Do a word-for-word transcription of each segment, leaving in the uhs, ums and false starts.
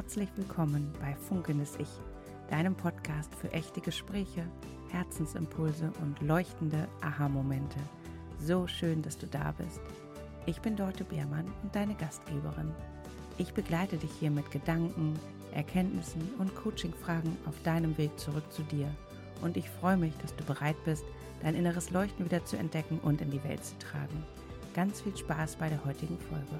Herzlich willkommen bei Funkelndes Ich, deinem Podcast für echte Gespräche, Herzensimpulse und leuchtende Aha-Momente. So schön, dass du da bist. Ich bin Dorte Beermann und deine Gastgeberin. Ich begleite dich hier mit Gedanken, Erkenntnissen und Coaching-Fragen auf deinem Weg zurück zu dir. Und ich freue mich, dass du bereit bist, dein inneres Leuchten wieder zu entdecken und in die Welt zu tragen. Ganz viel Spaß bei der heutigen Folge.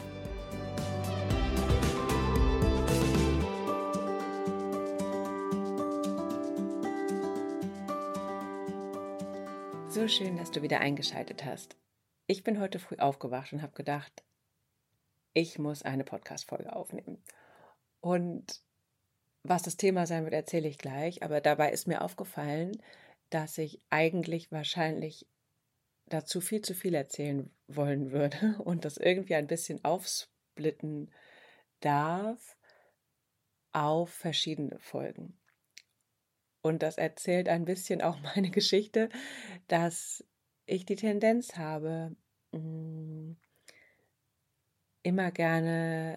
So schön, dass du wieder eingeschaltet hast. Ich bin heute früh aufgewacht und habe gedacht, ich muss eine Podcast-Folge aufnehmen. Und was das Thema sein wird, erzähle ich gleich. Aber dabei ist mir aufgefallen, dass ich eigentlich wahrscheinlich dazu viel zu viel erzählen wollen würde und das irgendwie ein bisschen aufsplitten darf auf verschiedene Folgen. Und das erzählt ein bisschen auch meine Geschichte, dass ich die Tendenz habe, mh, immer gerne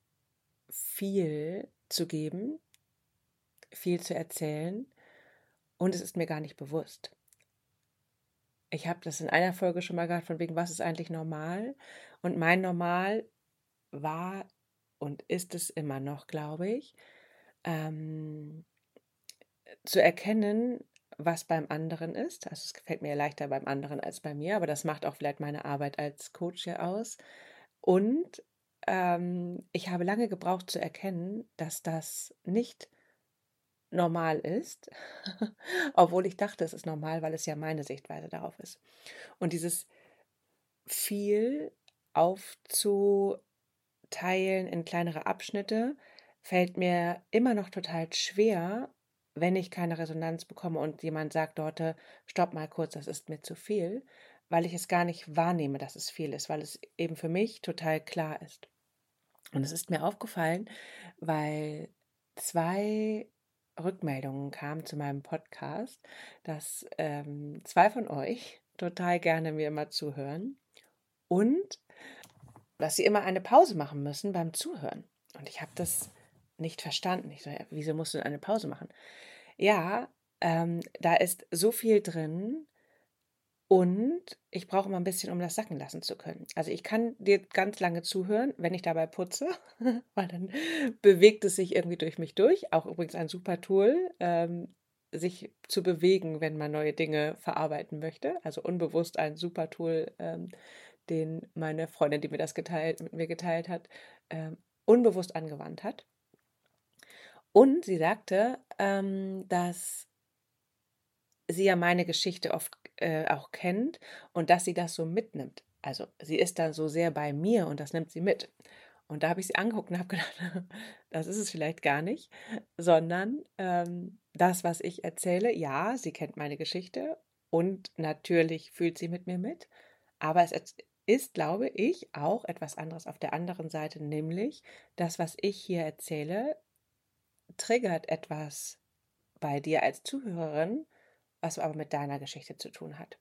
viel zu geben, viel zu erzählen und es ist mir gar nicht bewusst. Ich habe das in einer Folge schon mal gehabt, von wegen, was ist eigentlich normal? Und mein Normal war und ist es immer noch, glaube ich, ähm, zu erkennen, was beim anderen ist. Also es gefällt mir leichter beim anderen als bei mir, aber das macht auch vielleicht meine Arbeit als Coach hier aus. Und ähm, ich habe lange gebraucht zu erkennen, dass das nicht normal ist, obwohl ich dachte, es ist normal, weil es ja meine Sichtweise darauf ist. Und dieses viel aufzuteilen in kleinere Abschnitte fällt mir immer noch total schwer, wenn ich keine Resonanz bekomme und jemand sagt, Dorte, stopp mal kurz, das ist mir zu viel, weil ich es gar nicht wahrnehme, dass es viel ist, weil es eben für mich total klar ist. Und es ist mir aufgefallen, weil zwei Rückmeldungen kamen zu meinem Podcast, dass ähm, zwei von euch total gerne mir immer zuhören und dass sie immer eine Pause machen müssen beim Zuhören. Und ich habe das nicht verstanden. Ich so, ja, wieso musst du eine Pause machen? Ja, ähm, da ist so viel drin und ich brauche immer ein bisschen, um das sacken lassen zu können. Also ich kann dir ganz lange zuhören, wenn ich dabei putze, weil dann bewegt es sich irgendwie durch mich durch. Auch übrigens ein super Tool, ähm, sich zu bewegen, wenn man neue Dinge verarbeiten möchte. Also unbewusst ein super Tool, ähm, den meine Freundin, die mir das geteilt, mit mir geteilt hat, ähm, unbewusst angewandt hat. Und sie sagte, ähm, dass sie ja meine Geschichte oft äh, auch kennt und dass sie das so mitnimmt. Also sie ist dann so sehr bei mir und das nimmt sie mit. Und da habe ich sie angeguckt und habe gedacht, das ist es vielleicht gar nicht, sondern ähm, das, was ich erzähle, ja, sie kennt meine Geschichte und natürlich fühlt sie mit mir mit, aber es ist, glaube ich, auch etwas anderes auf der anderen Seite, nämlich das, was ich hier erzähle, triggert etwas bei dir als Zuhörerin, was aber mit deiner Geschichte zu tun hat.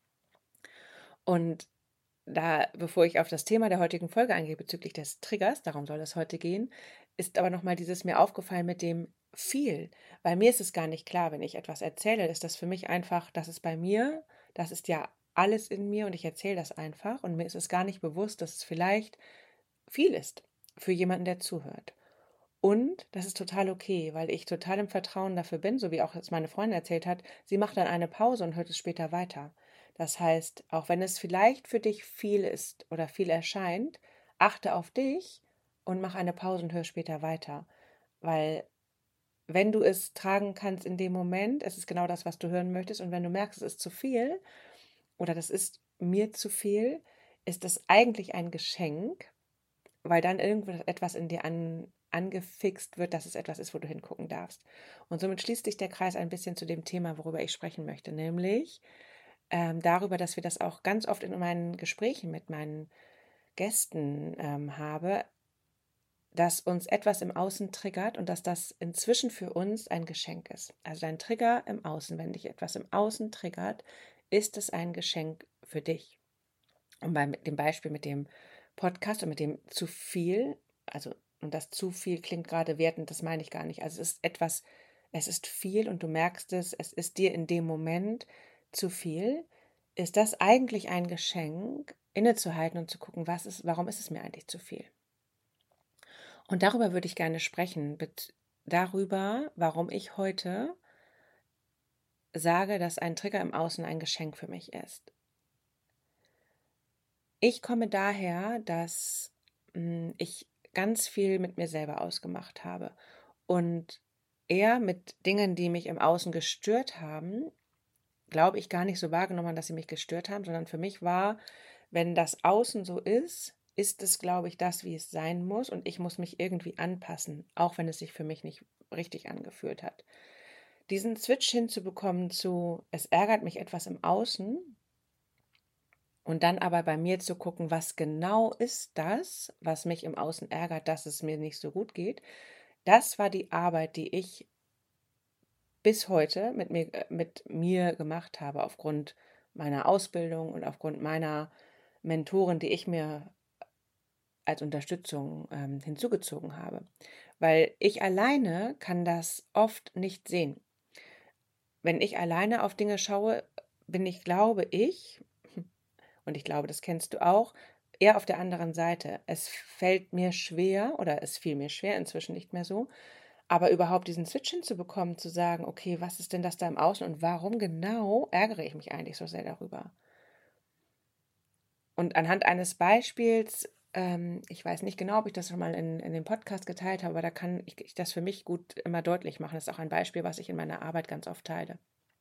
Und da, bevor ich auf das Thema der heutigen Folge eingehe bezüglich des Triggers, darum soll es heute gehen, ist aber nochmal dieses mir aufgefallen mit dem viel. Bei mir ist es gar nicht klar, wenn ich etwas erzähle, ist das für mich einfach, das ist bei mir, das ist ja alles in mir und ich erzähle das einfach und mir ist es gar nicht bewusst, dass es vielleicht viel ist für jemanden, der zuhört. Und das ist total okay, weil ich total im Vertrauen dafür bin, so wie auch jetzt meine Freundin erzählt hat, sie macht dann eine Pause und hört es später weiter. Das heißt, auch wenn es vielleicht für dich viel ist oder viel erscheint, achte auf dich und mach eine Pause und hör später weiter. Weil wenn du es tragen kannst in dem Moment, es ist genau das, was du hören möchtest. Und wenn du merkst, es ist zu viel oder das ist mir zu viel, ist das eigentlich ein Geschenk, weil dann irgendetwas in dir an, angefixt wird, dass es etwas ist, wo du hingucken darfst. Und somit schließt sich der Kreis ein bisschen zu dem Thema, worüber ich sprechen möchte, nämlich ähm, darüber, dass wir das auch ganz oft in meinen Gesprächen mit meinen Gästen ähm, habe, dass uns etwas im Außen triggert und dass das inzwischen für uns ein Geschenk ist. Also ein Trigger im Außen, wenn dich etwas im Außen triggert, ist es ein Geschenk für dich. Und bei dem Beispiel mit dem Podcast und mit dem zu viel, also Und das zu viel klingt gerade wertend, das meine ich gar nicht. Also es ist etwas, es ist viel und du merkst es, es ist dir in dem Moment zu viel. Ist das eigentlich ein Geschenk, innezuhalten und zu gucken, was ist, warum ist es mir eigentlich zu viel? Und darüber würde ich gerne sprechen, mit, darüber, warum ich heute sage, dass ein Trigger im Außen ein Geschenk für mich ist. Ich komme daher, dass mh, ich ganz viel mit mir selber ausgemacht habe und eher mit Dingen, die mich im Außen gestört haben, glaube ich, gar nicht so wahrgenommen, dass sie mich gestört haben, sondern für mich war, wenn das Außen so ist, ist es, glaube ich, das, wie es sein muss und ich muss mich irgendwie anpassen, auch wenn es sich für mich nicht richtig angefühlt hat. Diesen Switch hinzubekommen zu, es ärgert mich etwas im Außen und dann aber bei mir zu gucken, was genau ist das, was mich im Außen ärgert, dass es mir nicht so gut geht, das war die Arbeit, die ich bis heute mit mir, äh, mit mir gemacht habe, aufgrund meiner Ausbildung und aufgrund meiner Mentoren, die ich mir als Unterstützung ähm, hinzugezogen habe. Weil ich alleine kann das oft nicht sehen. Wenn ich alleine auf Dinge schaue, bin ich, glaube ich, und ich glaube, das kennst du auch, eher auf der anderen Seite. Es fällt mir schwer, oder es fiel mir schwer, inzwischen nicht mehr so, aber überhaupt diesen Switch hinzubekommen, zu sagen, okay, was ist denn das da im Außen und warum genau ärgere ich mich eigentlich so sehr darüber? Und anhand eines Beispiels, ähm, ich weiß nicht genau, ob ich das schon mal in, in dem Podcast geteilt habe, aber da kann ich, ich das für mich gut immer deutlich machen. Das ist auch ein Beispiel, was ich in meiner Arbeit ganz oft teile.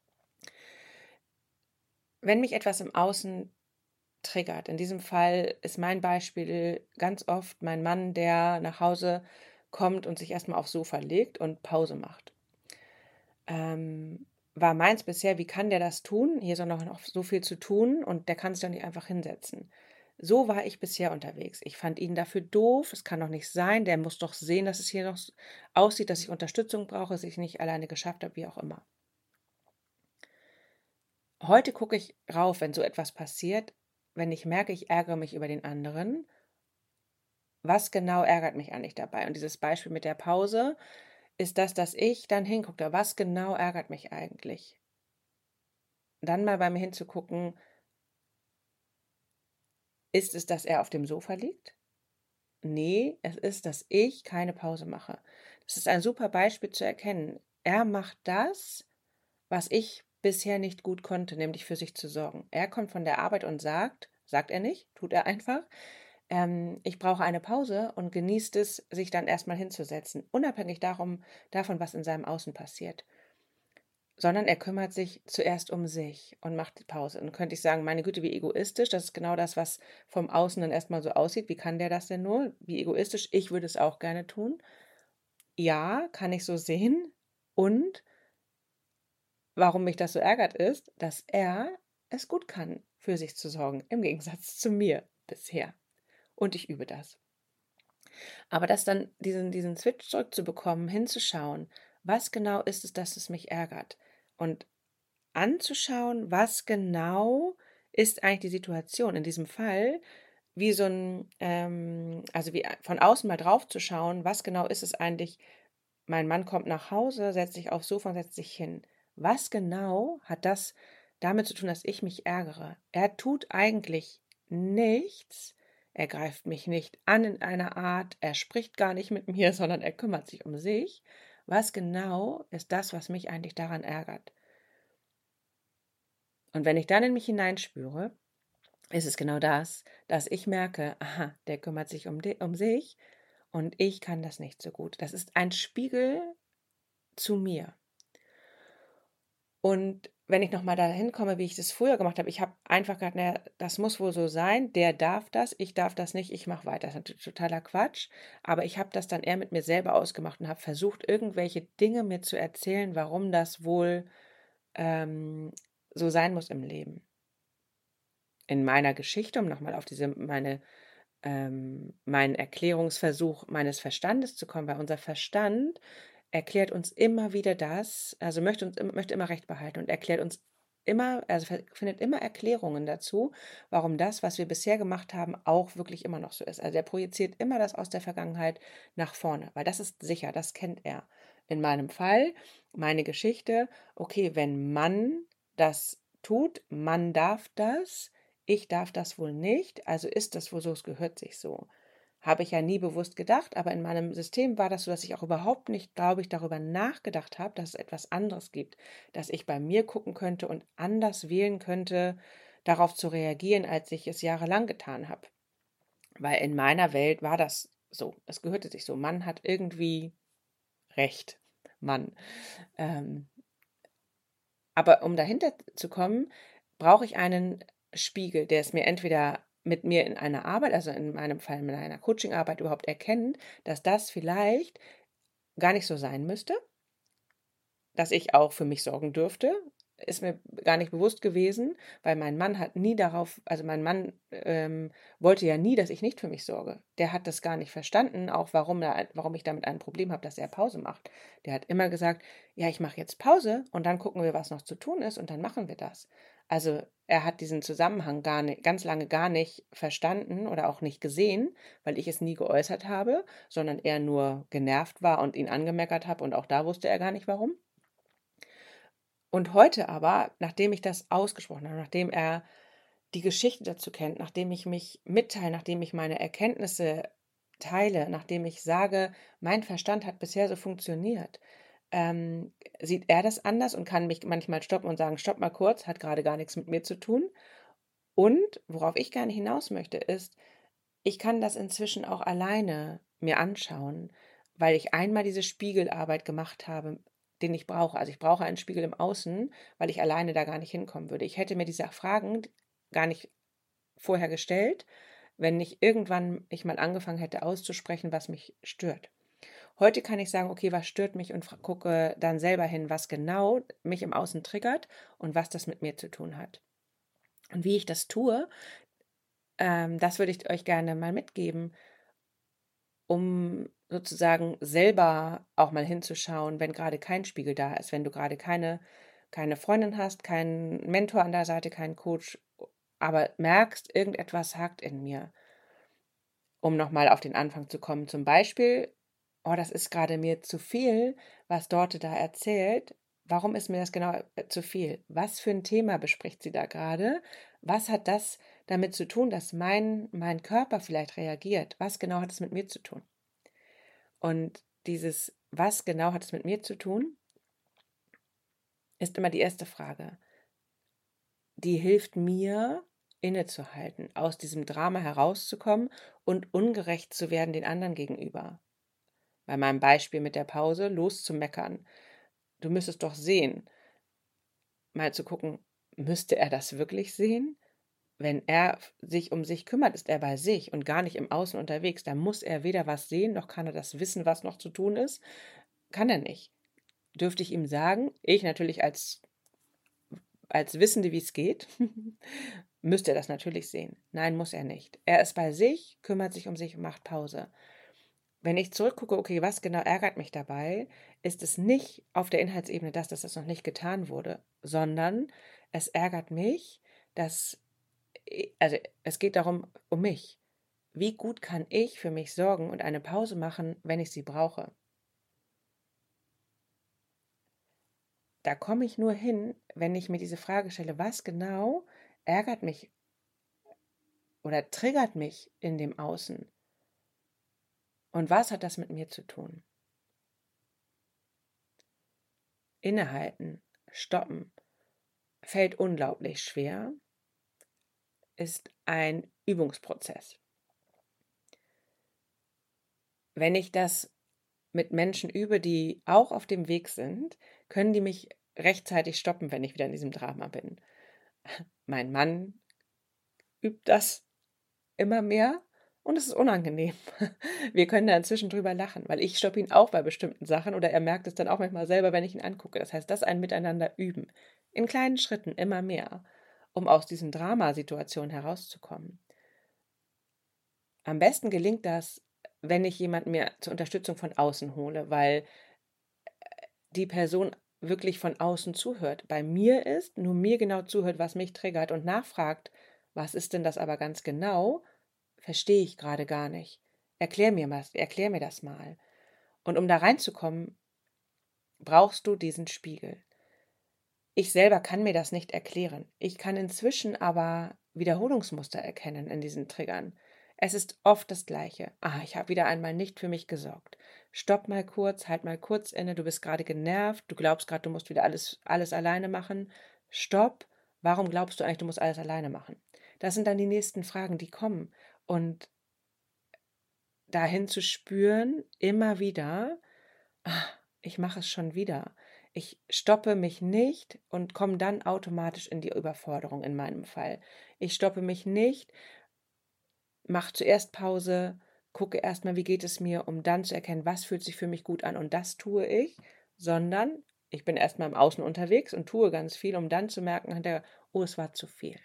Wenn mich etwas im Außen triggert, in diesem Fall ist mein Beispiel ganz oft mein Mann, der nach Hause kommt und sich erstmal aufs Sofa legt und Pause macht. Ähm, war meins bisher, wie kann der das tun? Hier ist doch noch, noch so viel zu tun und der kann sich doch nicht einfach hinsetzen. So war ich bisher unterwegs. Ich fand ihn dafür doof. Es kann doch nicht sein. Der muss doch sehen, dass es hier noch aussieht, dass ich Unterstützung brauche, dass ich nicht alleine geschafft habe, wie auch immer. Heute gucke ich rauf, wenn so etwas passiert, wenn ich merke, ich ärgere mich über den anderen. Was genau ärgert mich eigentlich dabei? Und dieses Beispiel mit der Pause ist das, dass ich dann hingucke, was genau ärgert mich eigentlich? Dann mal bei mir hinzugucken, ist es, dass er auf dem Sofa liegt? Nee, es ist, dass ich keine Pause mache. Das ist ein super Beispiel zu erkennen. Er macht das, was ich bisher nicht gut konnte, nämlich für sich zu sorgen. Er kommt von der Arbeit und sagt, sagt er nicht, tut er einfach, ähm, ich brauche eine Pause und genießt es, sich dann erstmal hinzusetzen, unabhängig darum, davon, was in seinem Außen passiert. Sondern er kümmert sich zuerst um sich und macht die Pause. Und dann könnte ich sagen, meine Güte, wie egoistisch, das ist genau das, was vom Außen dann erstmal so aussieht. Wie kann der das denn nur? Wie egoistisch, ich würde es auch gerne tun. Ja, kann ich so sehen. Und warum mich das so ärgert, ist, dass er es gut kann, für sich zu sorgen, im Gegensatz zu mir bisher. Und ich übe das. Aber das dann, diesen, diesen Switch zurückzubekommen, hinzuschauen, was genau ist es, dass es mich ärgert? Und anzuschauen, was genau ist eigentlich die Situation. In diesem Fall, wie so ein, ähm, also wie von außen mal drauf zu schauen, was genau ist es eigentlich, mein Mann kommt nach Hause, setzt sich aufs Sofa und setzt sich hin. Was genau hat das damit zu tun, dass ich mich ärgere? Er tut eigentlich nichts. Er greift mich nicht an in einer Art, er spricht gar nicht mit mir, sondern er kümmert sich um sich. Was genau ist das, was mich eigentlich daran ärgert? Und wenn ich dann in mich hineinspüre, ist es genau das, dass ich merke, aha, der kümmert sich um, die, um sich und ich kann das nicht so gut. Das ist ein Spiegel zu mir. Und wenn ich nochmal dahin komme, wie ich das früher gemacht habe, ich habe einfach gedacht, naja, das muss wohl so sein, der darf das, ich darf das nicht, ich mache weiter. Das ist natürlich totaler Quatsch, aber ich habe das dann eher mit mir selber ausgemacht und habe versucht, irgendwelche Dinge mir zu erzählen, warum das wohl ähm, so sein muss im Leben. In meiner Geschichte, um nochmal auf diese meine ähm, meinen Erklärungsversuch meines Verstandes zu kommen, weil unser Verstand erklärt uns immer wieder das, also möchte uns möchte immer Recht behalten und erklärt uns immer, also ver- findet immer Erklärungen dazu, warum das, was wir bisher gemacht haben, auch wirklich immer noch so ist. Also der projiziert immer das aus der Vergangenheit nach vorne, weil das ist sicher, das kennt er. In meinem Fall, meine Geschichte, okay, wenn Mann das tut, Mann darf das, ich darf das wohl nicht, also ist das wohl so, es gehört sich so. Habe ich ja nie bewusst gedacht, aber in meinem System war das so, dass ich auch überhaupt nicht, glaube ich, darüber nachgedacht habe, dass es etwas anderes gibt, dass ich bei mir gucken könnte und anders wählen könnte, darauf zu reagieren, als ich es jahrelang getan habe. Weil in meiner Welt war das so, es gehörte sich so. Mann hat irgendwie Recht. Mann. Ähm, aber um dahinter zu kommen, brauche ich einen Spiegel, der es mir entweder mit mir in einer Arbeit, also in meinem Fall in einer Coachingarbeit überhaupt erkennt, dass das vielleicht gar nicht so sein müsste, dass ich auch für mich sorgen dürfte. Ist mir gar nicht bewusst gewesen, weil mein Mann hat nie darauf, also mein Mann ähm, wollte ja nie, dass ich nicht für mich sorge. Der hat das gar nicht verstanden, auch warum, er, warum ich damit ein Problem habe, dass er Pause macht. Der hat immer gesagt, ja, ich mache jetzt Pause und dann gucken wir, was noch zu tun ist und dann machen wir das. Also er hat diesen Zusammenhang gar nicht, ganz lange gar nicht verstanden oder auch nicht gesehen, weil ich es nie geäußert habe, sondern er nur genervt war und ihn angemeckert habe und auch da wusste er gar nicht warum. Und heute aber, nachdem ich das ausgesprochen habe, nachdem er die Geschichte dazu kennt, nachdem ich mich mitteile, nachdem ich meine Erkenntnisse teile, nachdem ich sage, mein Verstand hat bisher so funktioniert, ähm, sieht er das anders und kann mich manchmal stoppen und sagen, stopp mal kurz, hat gerade gar nichts mit mir zu tun. Und worauf ich gerne hinaus möchte, ist, ich kann das inzwischen auch alleine mir anschauen, weil ich einmal diese Spiegelarbeit gemacht habe, den ich brauche. Also ich brauche einen Spiegel im Außen, weil ich alleine da gar nicht hinkommen würde. Ich hätte mir diese Fragen gar nicht vorher gestellt, wenn nicht irgendwann ich mal angefangen hätte auszusprechen, was mich stört. Heute kann ich sagen, okay, was stört mich und gucke dann selber hin, was genau mich im Außen triggert und was das mit mir zu tun hat. Und wie ich das tue, ähm, das würde ich euch gerne mal mitgeben, um sozusagen selber auch mal hinzuschauen, wenn gerade kein Spiegel da ist, wenn du gerade keine, keine Freundin hast, keinen Mentor an der Seite, keinen Coach, aber merkst, irgendetwas hakt in mir, um nochmal auf den Anfang zu kommen. Zum Beispiel, oh, das ist gerade mir zu viel, was Dorte da erzählt. Warum ist mir das genau äh, zu viel? Was für ein Thema bespricht sie da gerade? Was hat das damit zu tun, dass mein, mein Körper vielleicht reagiert? Was genau hat es mit mir zu tun? Und dieses, was genau hat es mit mir zu tun, ist immer die erste Frage. Die hilft mir, innezuhalten, aus diesem Drama herauszukommen und ungerecht zu werden den anderen gegenüber. Bei meinem Beispiel mit der Pause, loszumeckern. Du müsstest doch sehen, mal zu gucken, müsste er das wirklich sehen? Wenn er sich um sich kümmert, ist er bei sich und gar nicht im Außen unterwegs. Da muss er weder was sehen, noch kann er das wissen, was noch zu tun ist. Kann er nicht. Dürfte ich ihm sagen, ich natürlich als, als Wissende, wie es geht, müsste er das natürlich sehen. Nein, muss er nicht. Er ist bei sich, kümmert sich um sich und macht Pause. Wenn ich zurückgucke, okay, was genau ärgert mich dabei, ist es nicht auf der Inhaltsebene, dass das noch nicht getan wurde, sondern es ärgert mich, dass, also es geht darum, um mich. Wie gut kann ich für mich sorgen und eine Pause machen, wenn ich sie brauche? Da komme ich nur hin, wenn ich mir diese Frage stelle, was genau ärgert mich oder triggert mich in dem Außen? Und was hat das mit mir zu tun? Innehalten, stoppen, fällt unglaublich schwer, ist ein Übungsprozess. Wenn ich das mit Menschen übe, die auch auf dem Weg sind, können die mich rechtzeitig stoppen, wenn ich wieder in diesem Drama bin. Mein Mann übt das immer mehr und es ist unangenehm. Wir können da inzwischen drüber lachen, weil ich stoppe ihn auch bei bestimmten Sachen oder er merkt es dann auch manchmal selber, wenn ich ihn angucke. Das heißt, das ein Miteinander üben. In kleinen Schritten immer mehr, um aus diesen Dramasituationen herauszukommen. Am besten gelingt das, wenn ich jemanden mir zur Unterstützung von außen hole, weil die Person wirklich von außen zuhört. Bei mir ist, nur mir genau zuhört, was mich triggert und nachfragt, was ist denn das aber ganz genau, verstehe ich gerade gar nicht. Erklär mir was, erklär mir das mal. Und um da reinzukommen, brauchst du diesen Spiegel. Ich selber kann mir das nicht erklären. Ich kann inzwischen aber Wiederholungsmuster erkennen in diesen Triggern. Es ist oft das Gleiche. Ah, ich habe wieder einmal nicht für mich gesorgt. Stopp mal kurz, halt mal kurz inne, du bist gerade genervt, du glaubst gerade, du musst wieder alles, alles alleine machen. Stopp, warum glaubst du eigentlich, du musst alles alleine machen? Das sind dann die nächsten Fragen, die kommen. Und dahin zu spüren, immer wieder, ah, ich mache es schon wieder. Ich stoppe mich nicht und komme dann automatisch in die Überforderung in meinem Fall. Ich stoppe mich nicht, mache zuerst Pause, gucke erstmal, wie geht es mir, um dann zu erkennen, was fühlt sich für mich gut an und das tue ich, sondern ich bin erstmal im Außen unterwegs und tue ganz viel, um dann zu merken, hinterher, oh, es war zu viel.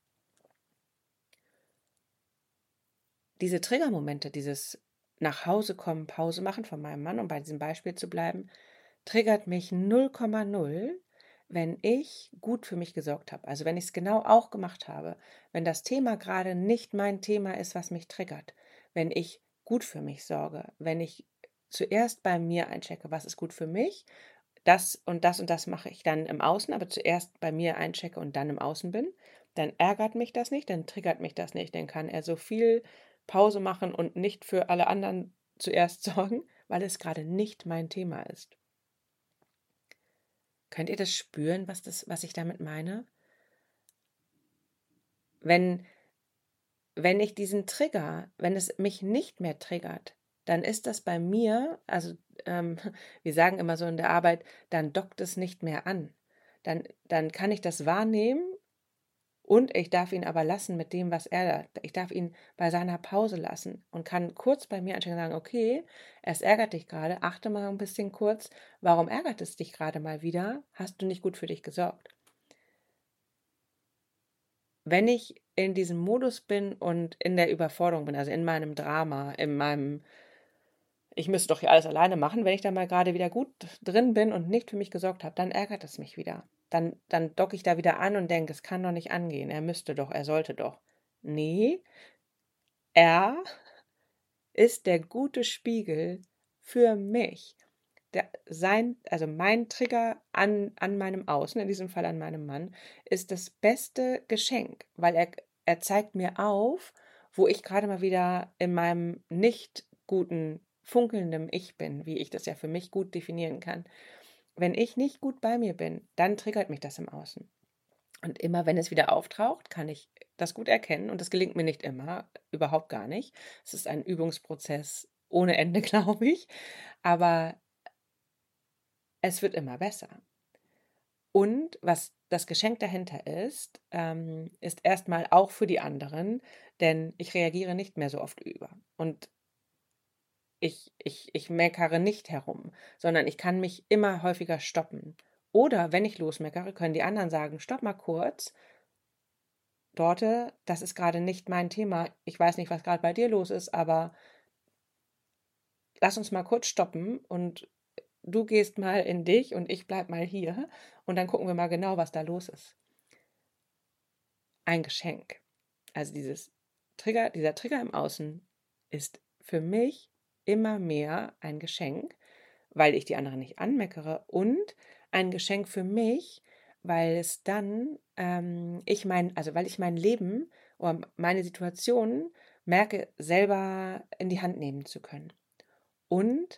Diese Triggermomente, dieses nach Hause kommen, Pause machen von meinem Mann, um bei diesem Beispiel zu bleiben, triggert mich null Komma null, wenn ich gut für mich gesorgt habe. Also wenn ich es genau auch gemacht habe, wenn das Thema gerade nicht mein Thema ist, was mich triggert, wenn ich gut für mich sorge, wenn ich zuerst bei mir einchecke, was ist gut für mich, das und das und das mache ich dann im Außen, aber zuerst bei mir einchecke und dann im Außen bin, dann ärgert mich das nicht, dann triggert mich das nicht, dann kann er so viel Pause machen und nicht für alle anderen zuerst sorgen, weil es gerade nicht mein Thema ist. Könnt ihr das spüren, was das, was ich damit meine? Wenn, wenn ich diesen Trigger, wenn es mich nicht mehr triggert, dann ist das bei mir, also ähm, wir sagen immer so in der Arbeit, dann dockt es nicht mehr an. Dann, dann kann ich das wahrnehmen und ich darf ihn aber lassen mit dem, was er da. Ich darf ihn bei seiner Pause lassen und kann kurz bei mir anschauen und sagen, okay, es ärgert dich gerade, achte mal ein bisschen kurz, warum ärgert es dich gerade mal wieder? Hast du nicht gut für dich gesorgt? Wenn ich in diesem Modus bin und in der Überforderung bin, also in meinem Drama, in meinem, ich müsste doch hier alles alleine machen, wenn ich da mal gerade wieder gut drin bin und nicht für mich gesorgt habe, dann ärgert es mich wieder. Dann, dann docke ich da wieder an und denke, es kann doch nicht angehen. Er müsste doch, er sollte doch. Nee, er ist der gute Spiegel für mich. Der, sein, also mein Trigger an, an meinem Außen, in diesem Fall an meinem Mann, ist das beste Geschenk, weil er, er zeigt mir auf, wo ich gerade mal wieder in meinem nicht guten, funkelnden Ich bin, wie ich das ja für mich gut definieren kann. Wenn ich nicht gut bei mir bin, dann triggert mich das im Außen. Und immer, wenn es wieder auftaucht, kann ich das gut erkennen. Und das gelingt mir nicht immer, überhaupt gar nicht. Es ist ein Übungsprozess ohne Ende, glaube ich. Aber es wird immer besser. Und was das Geschenk dahinter ist, ähm, ist erstmal auch für die anderen, denn ich reagiere nicht mehr so oft über. Und ich, ich, ich meckere nicht herum, sondern ich kann mich immer häufiger stoppen. Oder wenn ich losmeckere, können die anderen sagen, stopp mal kurz, Dorte, das ist gerade nicht mein Thema. Ich weiß nicht, was gerade bei dir los ist, aber lass uns mal kurz stoppen und du gehst mal in dich und ich bleib mal hier und dann gucken wir mal genau, was da los ist. Ein Geschenk. Also dieses Trigger, dieser Trigger im Außen ist für mich immer mehr ein Geschenk, weil ich die anderen nicht anmeckere und ein Geschenk für mich, weil es dann ähm, ich mein, also weil ich mein Leben oder meine Situation merke, selber in die Hand nehmen zu können. Und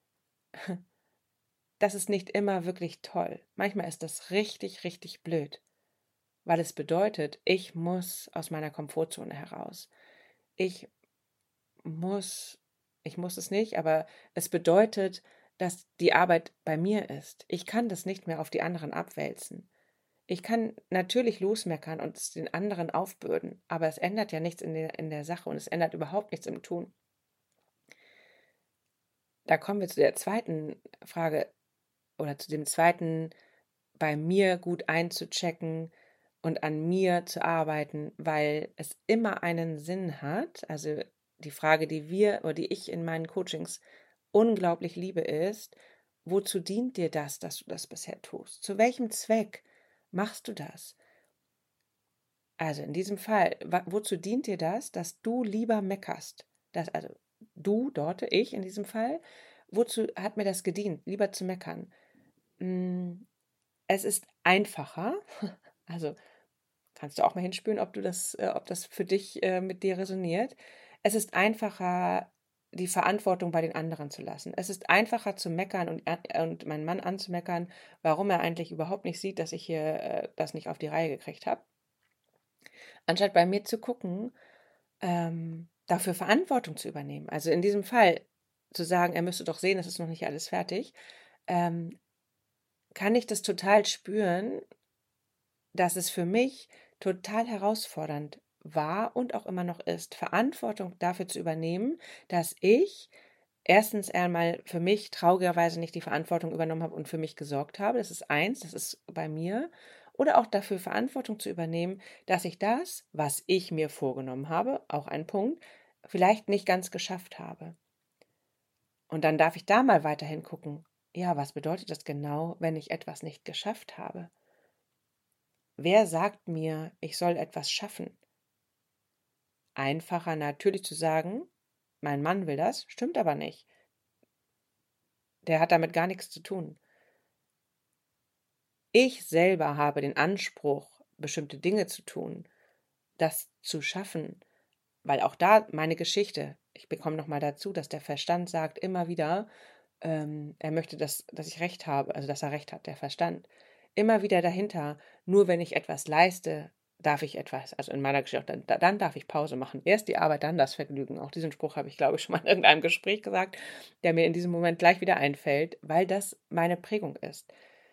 das ist nicht immer wirklich toll. Manchmal ist das richtig, richtig blöd, weil es bedeutet, ich muss aus meiner Komfortzone heraus. Ich muss, ich muss es nicht, aber es bedeutet, dass die Arbeit bei mir ist. Ich kann das nicht mehr auf die anderen abwälzen. Ich kann natürlich losmeckern und es den anderen aufbürden, aber es ändert ja nichts in der, in der Sache und es ändert überhaupt nichts im Tun. Da kommen wir zu der zweiten Frage oder zu dem zweiten, bei mir gut einzuchecken und an mir zu arbeiten, weil es immer einen Sinn hat. Also die Frage, die wir oder die ich in meinen Coachings unglaublich liebe, ist, wozu dient dir das, dass du das bisher tust? Zu welchem Zweck machst du das? Also in diesem Fall, wozu dient dir das, dass du lieber meckerst? Das, also du, dort, ich in diesem Fall, wozu hat mir das gedient, lieber zu meckern? Es ist einfacher, also kannst du auch mal hinspüren, ob du das, äh, ob das für dich äh, mit dir resoniert. Es ist einfacher, die Verantwortung bei den anderen zu lassen. Es ist einfacher zu meckern und, äh, und meinen Mann anzumeckern, warum er eigentlich überhaupt nicht sieht, dass ich hier äh, das nicht auf die Reihe gekriegt habe. Anstatt bei mir zu gucken, ähm, dafür Verantwortung zu übernehmen. Also in diesem Fall zu sagen, er müsste doch sehen, es ist noch nicht alles fertig, ähm, kann ich das total spüren, dass es für mich total herausfordernd war und auch immer noch ist, Verantwortung dafür zu übernehmen, dass ich erstens einmal für mich traurigerweise nicht die Verantwortung übernommen habe und für mich gesorgt habe. Das ist eins, das ist bei mir. Oder auch dafür Verantwortung zu übernehmen, dass ich das, was ich mir vorgenommen habe, auch ein Punkt, vielleicht nicht ganz geschafft habe. Und dann darf ich da mal weiterhin gucken, ja, was bedeutet das genau, wenn ich etwas nicht geschafft habe? Wer sagt mir, ich soll etwas schaffen? Einfacher natürlich zu sagen, mein Mann will das, stimmt aber nicht. Der hat damit gar nichts zu tun. Ich selber habe den Anspruch, bestimmte Dinge zu tun, das zu schaffen, weil auch da meine Geschichte, ich bekomme nochmal dazu, dass der Verstand sagt immer wieder, ähm, er möchte, dass, dass ich recht habe, also dass er recht hat, der Verstand. Immer wieder dahinter, nur wenn ich etwas leiste, darf ich etwas, also in meiner Geschichte, dann, dann darf ich Pause machen. Erst die Arbeit, dann das Vergnügen. Auch diesen Spruch habe ich, glaube ich, schon mal in irgendeinem Gespräch gesagt, der mir in diesem Moment gleich wieder einfällt, weil das meine Prägung ist.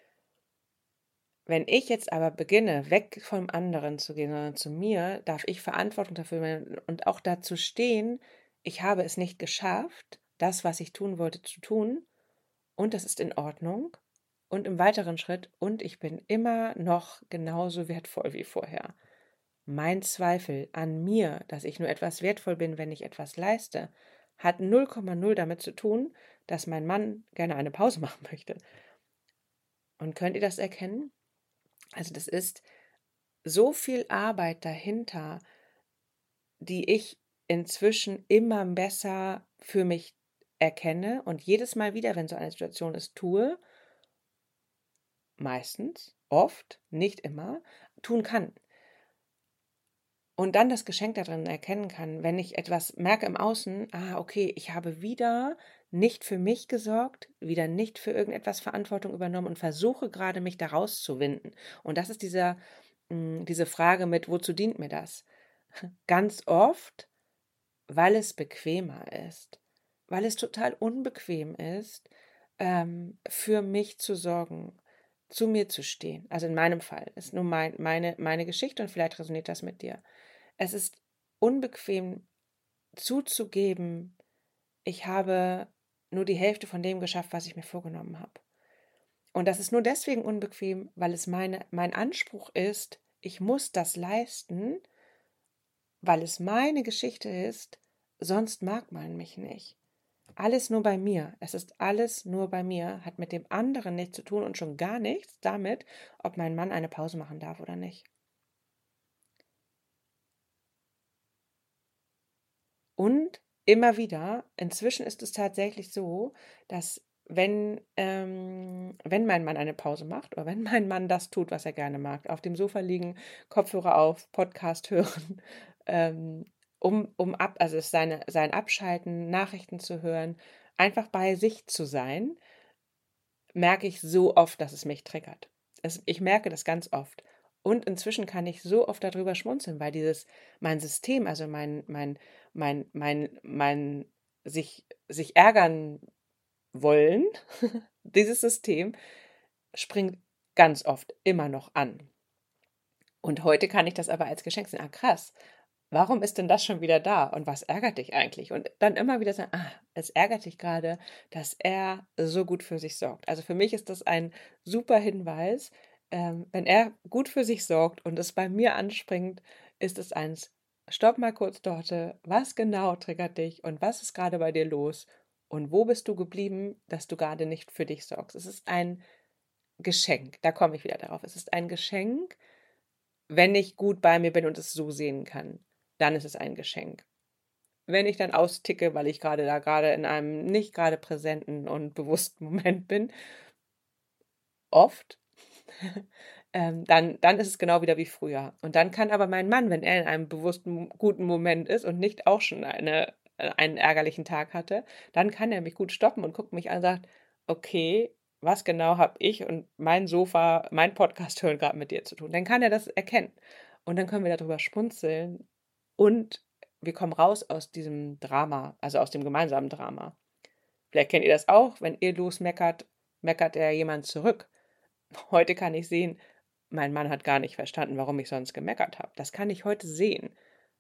Wenn ich jetzt aber beginne, weg vom anderen zu gehen, sondern zu mir, darf ich Verantwortung dafür übernehmen und auch dazu stehen, ich habe es nicht geschafft, das, was ich tun wollte, zu tun, und das ist in Ordnung. Und im weiteren Schritt, und ich bin immer noch genauso wertvoll wie vorher. Mein Zweifel an mir, dass ich nur etwas wertvoll bin, wenn ich etwas leiste, hat null Komma null damit zu tun, dass mein Mann gerne eine Pause machen möchte. Und könnt ihr das erkennen? Also das ist so viel Arbeit dahinter, die ich inzwischen immer besser für mich erkenne und jedes Mal wieder, wenn so eine Situation ist, tue, meistens, oft, nicht immer, tun kann. Und dann das Geschenk darin erkennen kann, wenn ich etwas merke im Außen, ah, okay, ich habe wieder nicht für mich gesorgt, wieder nicht für irgendetwas Verantwortung übernommen und versuche gerade, mich da rauszuwinden. Und das ist dieser, mh, diese Frage mit, wozu dient mir das? Ganz oft, weil es bequemer ist, weil es total unbequem ist, ähm, für mich zu sorgen, zu mir zu stehen. Also in meinem Fall ist nur mein, meine, meine Geschichte und vielleicht resoniert das mit dir. Es ist unbequem zuzugeben, ich habe nur die Hälfte von dem geschafft, was ich mir vorgenommen habe. Und das ist nur deswegen unbequem, weil es meine, mein Anspruch ist, ich muss das leisten, weil es meine Geschichte ist, sonst mag man mich nicht. Alles nur bei mir. Es ist alles nur bei mir, hat mit dem anderen nichts zu tun und schon gar nichts damit, ob mein Mann eine Pause machen darf oder nicht. Und immer wieder, inzwischen ist es tatsächlich so, dass wenn, ähm, wenn mein Mann eine Pause macht oder wenn mein Mann das tut, was er gerne mag, auf dem Sofa liegen, Kopfhörer auf, Podcast hören, ähm, um, um ab, also seine, sein Abschalten, Nachrichten zu hören, einfach bei sich zu sein, merke ich so oft, dass es mich triggert. Es, ich merke das ganz oft. Und inzwischen kann ich so oft darüber schmunzeln, weil dieses, mein System, also mein, mein, mein, mein, mein sich, sich ärgern wollen, dieses System springt ganz oft immer noch an. Und heute kann ich das aber als Geschenk sehen. Ah, krass. Warum ist denn das schon wieder da? Und was ärgert dich eigentlich? Und dann immer wieder sagen, ah, es ärgert dich gerade, dass er so gut für sich sorgt. Also für mich ist das ein super Hinweis. Ähm, wenn er gut für sich sorgt und es bei mir anspringt, ist es eins, stopp mal kurz dort, was genau triggert dich und was ist gerade bei dir los? Und wo bist du geblieben, dass du gerade nicht für dich sorgst? Es ist ein Geschenk, da komme ich wieder darauf. Es ist ein Geschenk, wenn ich gut bei mir bin und es so sehen kann, dann ist es ein Geschenk. Wenn ich dann austicke, weil ich gerade da gerade in einem nicht gerade präsenten und bewussten Moment bin, oft, ähm, dann dann ist es genau wieder wie früher. Und dann kann aber mein Mann, wenn er in einem bewussten, guten Moment ist und nicht auch schon eine äh, einen ärgerlichen Tag hatte, dann kann er mich gut stoppen und guckt mich an und sagt: „Okay, was genau habe ich und mein Sofa, mein Podcast hören grad mit dir zu tun?“ Dann kann er das erkennen. Und dann können wir da drüber schmunzeln und wir kommen raus aus diesem Drama, also aus dem gemeinsamen Drama. Vielleicht kennt ihr das auch, wenn ihr losmeckert, meckert er jemand zurück. Heute kann ich sehen, mein Mann hat gar nicht verstanden, warum ich sonst gemeckert habe. Das kann ich heute sehen.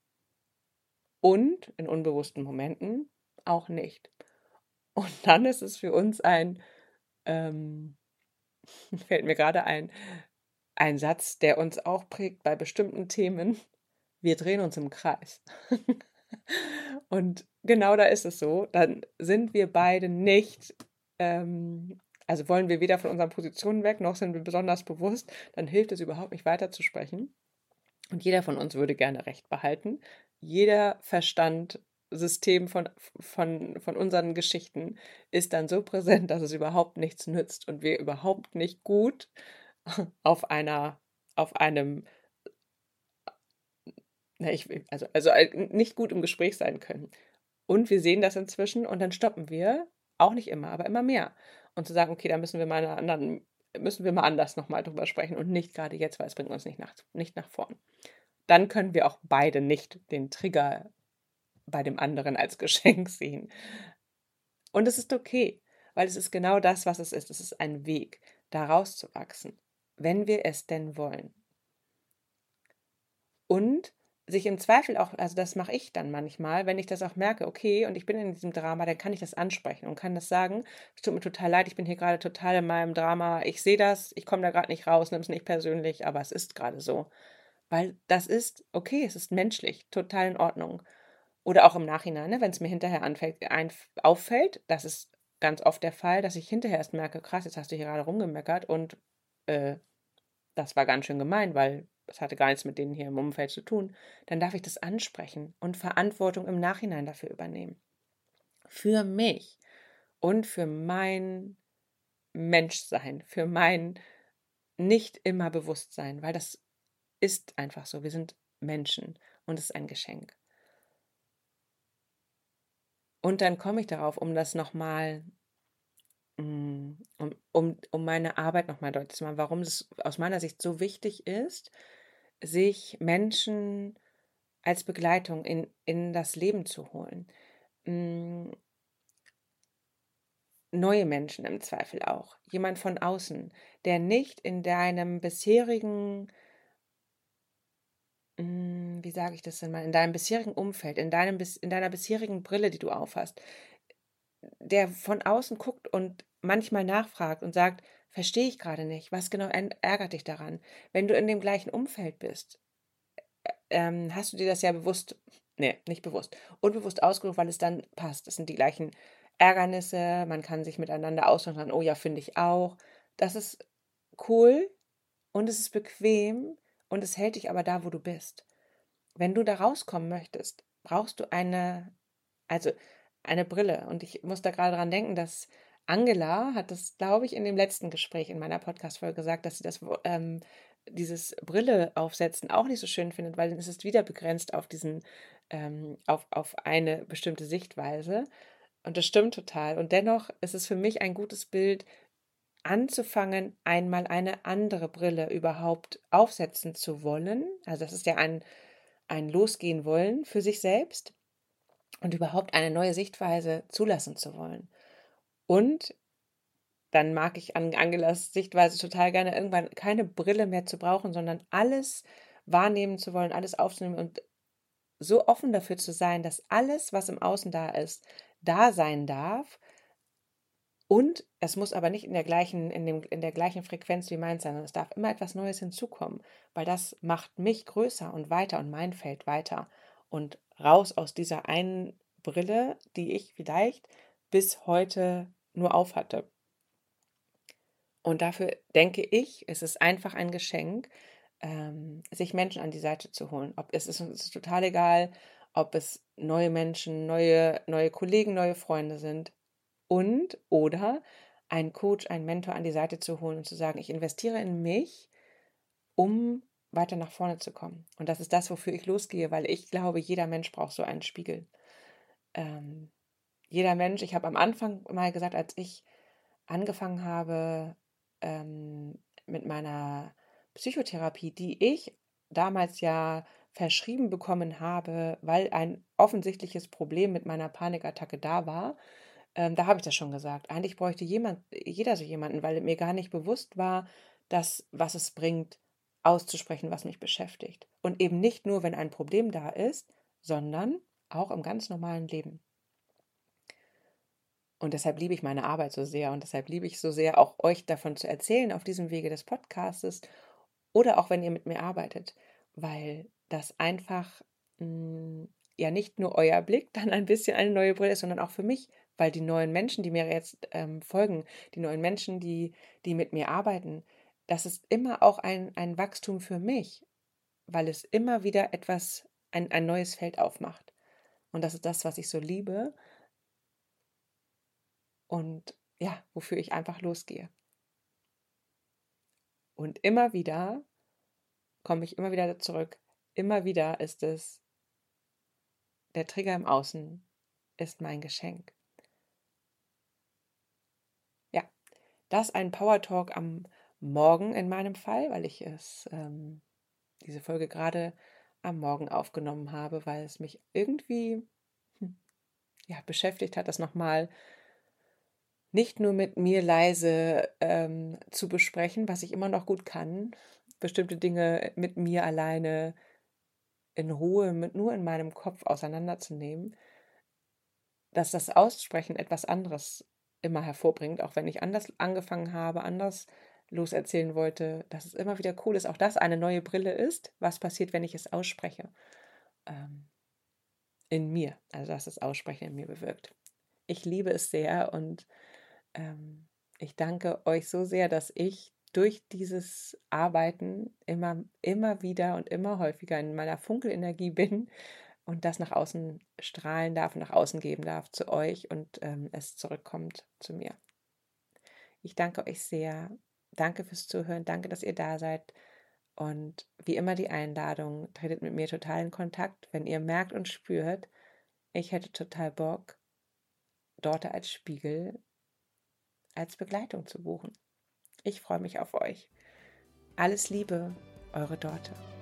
Und in unbewussten Momenten auch nicht. Und dann ist es für uns ein, ähm, fällt mir gerade ein, ein Satz, der uns auch prägt bei bestimmten Themen. Wir drehen uns im Kreis. Und genau da ist es so. Dann sind wir beide nicht, ähm, also wollen wir weder von unseren Positionen weg, noch sind wir besonders bewusst. Dann hilft es überhaupt nicht weiterzusprechen. Und jeder von uns würde gerne Recht behalten. Jeder Verstandsystem von, von, von unseren Geschichten ist dann so präsent, dass es überhaupt nichts nützt und wir überhaupt nicht gut auf einer, auf einem, na, ich, also, also äh, nicht gut im Gespräch sein können. Und wir sehen das inzwischen und dann stoppen wir, auch nicht immer, aber immer mehr. Und zu sagen, okay, da müssen wir mal einer anderen, müssen wir mal anders nochmal drüber sprechen und nicht gerade jetzt, weil es bringt uns nicht nach, nicht nach vorn. Dann können wir auch beide nicht den Trigger bei dem anderen als Geschenk sehen. Und es ist okay, weil es ist genau das, was es ist. Es ist ein Weg, da rauszuwachsen, wenn wir es denn wollen. Und sich im Zweifel auch, also das mache ich dann manchmal, wenn ich das auch merke, okay, und ich bin in diesem Drama, dann kann ich das ansprechen und kann das sagen, es tut mir total leid, ich bin hier gerade total in meinem Drama, ich sehe das, ich komme da gerade nicht raus, nimm es nicht persönlich, aber es ist gerade so. Weil das ist okay, es ist menschlich, total in Ordnung. Oder auch im Nachhinein, ne, wenn es mir hinterher anfällt, ein, auffällt, das ist ganz oft der Fall, dass ich hinterher erst merke, krass, jetzt hast du hier gerade rumgemeckert und äh, das war ganz schön gemein, weil das hatte gar nichts mit denen hier im Umfeld zu tun. Dann darf ich das ansprechen und Verantwortung im Nachhinein dafür übernehmen. Für mich und für mein Menschsein, für mein nicht immer Bewusstsein, weil das ist einfach so. Wir sind Menschen und es ist ein Geschenk. Und dann komme ich darauf, um das nochmal, um, um, um meine Arbeit nochmal deutlich zu machen, warum es aus meiner Sicht so wichtig ist, sich Menschen als Begleitung in, in das Leben zu holen. Mm, Neue Menschen im Zweifel auch. Jemand von außen, der nicht in deinem bisherigen, mm, wie sage ich das denn mal, in deinem bisherigen Umfeld, in deinem, bis- in deiner bisherigen Brille, die du aufhast, der von außen guckt und manchmal nachfragt und sagt, verstehe ich gerade nicht, was genau än- ärgert dich daran? Wenn du in dem gleichen Umfeld bist, ähm, hast du dir das ja bewusst, nee, nicht bewusst, unbewusst ausgesucht, weil es dann passt. Es sind die gleichen Ärgernisse, man kann sich miteinander austauschen, oh ja, finde ich auch. Das ist cool und es ist bequem und es hält dich aber da, wo du bist. Wenn du da rauskommen möchtest, brauchst du eine, also eine Brille. Und ich muss da gerade dran denken, dass Angela hat das, glaube ich, in dem letzten Gespräch in meiner Podcast-Folge gesagt, dass sie das, ähm, dieses Brille aufsetzen auch nicht so schön findet, weil dann ist es wieder begrenzt auf diesen, ähm, auf, auf eine bestimmte Sichtweise. Und das stimmt total. Und dennoch ist es für mich ein gutes Bild, anzufangen, einmal eine andere Brille überhaupt aufsetzen zu wollen. Also das ist ja ein, ein Losgehen wollen für sich selbst und überhaupt eine neue Sichtweise zulassen zu wollen. Und dann mag ich an Angelas Sichtweise total gerne, irgendwann keine Brille mehr zu brauchen, sondern alles wahrnehmen zu wollen, alles aufzunehmen und so offen dafür zu sein, dass alles, was im Außen da ist, da sein darf. Und es muss aber nicht in der gleichen, in dem, in der gleichen Frequenz wie meins sein, sondern es darf immer etwas Neues hinzukommen, weil das macht mich größer und weiter und mein Feld weiter und raus aus dieser einen Brille, die ich vielleicht bis heute nur aufhatte. Und dafür denke ich, es ist einfach ein Geschenk, ähm, sich Menschen an die Seite zu holen. Ob es ist uns ist total egal, ob es neue Menschen, neue, neue Kollegen, neue Freunde sind und oder einen Coach, einen Mentor an die Seite zu holen und zu sagen, ich investiere in mich, um weiter nach vorne zu kommen. Und das ist das, wofür ich losgehe, weil ich glaube, jeder Mensch braucht so einen Spiegel. Ähm, jeder Mensch, ich habe am Anfang mal gesagt, als ich angefangen habe ähm, mit meiner Psychotherapie, die ich damals ja verschrieben bekommen habe, weil ein offensichtliches Problem mit meiner Panikattacke da war, ähm, da habe ich das schon gesagt. Eigentlich bräuchte jemand, jeder so jemanden, weil mir gar nicht bewusst war, dass was es bringt, auszusprechen, was mich beschäftigt. Und eben nicht nur, wenn ein Problem da ist, sondern auch im ganz normalen Leben. Und deshalb liebe ich meine Arbeit so sehr und deshalb liebe ich so sehr, auch euch davon zu erzählen auf diesem Wege des Podcastes oder auch wenn ihr mit mir arbeitet, weil das einfach mh, ja nicht nur euer Blick dann ein bisschen eine neue Brille ist, sondern auch für mich, weil die neuen Menschen, die mir jetzt ähm, folgen, die neuen Menschen, die, die mit mir arbeiten, das ist immer auch ein, ein Wachstum für mich, weil es immer wieder etwas, ein, ein neues Feld aufmacht. Und das ist das, was ich so liebe und ja, wofür ich einfach losgehe. Und immer wieder komme ich immer wieder zurück. Immer wieder ist es, der Trigger im Außen ist mein Geschenk. Ja, das ein Power Talk am Morgen in meinem Fall, weil ich es, ähm, diese Folge gerade am Morgen aufgenommen habe, weil es mich irgendwie hm, ja, beschäftigt hat, das nochmal nicht nur mit mir leise ähm, zu besprechen, was ich immer noch gut kann, bestimmte Dinge mit mir alleine in Ruhe, mit nur in meinem Kopf auseinanderzunehmen, dass das Aussprechen etwas anderes immer hervorbringt, auch wenn ich anders angefangen habe, anders loserzählen wollte, dass es immer wieder cool ist, auch das eine neue Brille ist, was passiert, wenn ich es ausspreche, ähm, in mir, also dass das Aussprechen in mir bewirkt. Ich liebe es sehr und ähm, ich danke euch so sehr, dass ich durch dieses Arbeiten immer, immer wieder und immer häufiger in meiner Funkelenergie bin und das nach außen strahlen darf und nach außen geben darf zu euch und ähm, es zurückkommt zu mir. Ich danke euch sehr. Danke fürs Zuhören. Danke, dass ihr da seid. Und wie immer die Einladung, tretet mit mir total in Kontakt, wenn ihr merkt und spürt, ich hätte total Bock, dort als Spiegel, als Begleitung zu buchen. Ich freue mich auf euch. Alles Liebe, eure Dorte.